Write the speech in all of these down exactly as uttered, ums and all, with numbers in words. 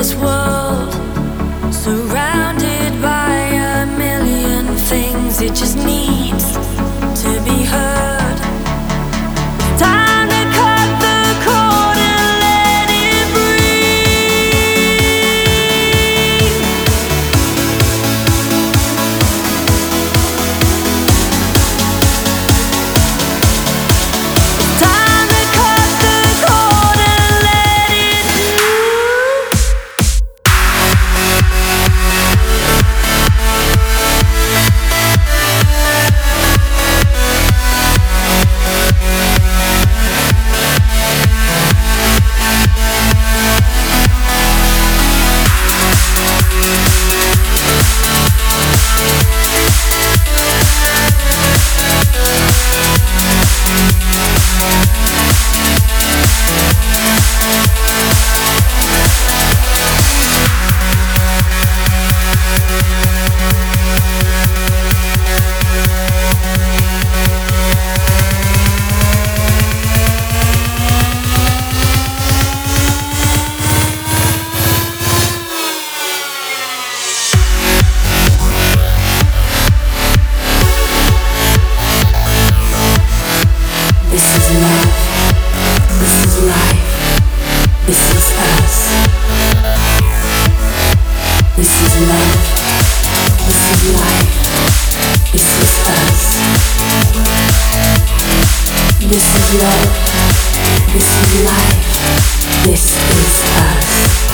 this world, surrounded by a million things. It just needs to be heard. Time to cut the cord and let it breathe. It's time to cut the cord and let it move. This is love, this is life, this is us. This is love, this is life, this is us. This is love, this is life, this is us.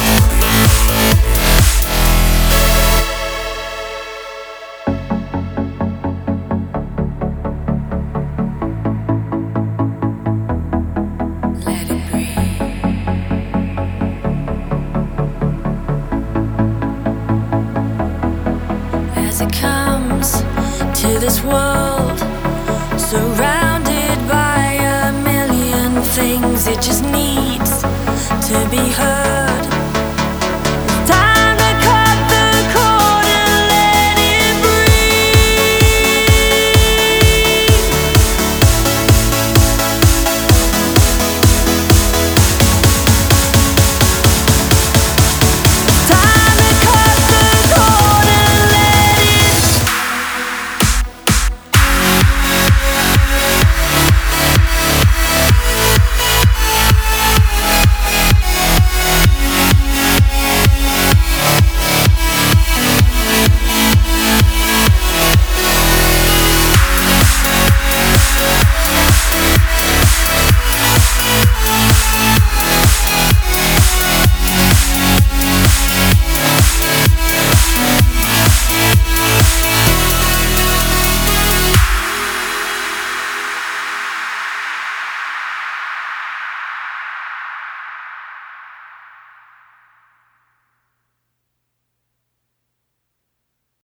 As it comes to this world, surrounded by a million things, it just needs to be heard.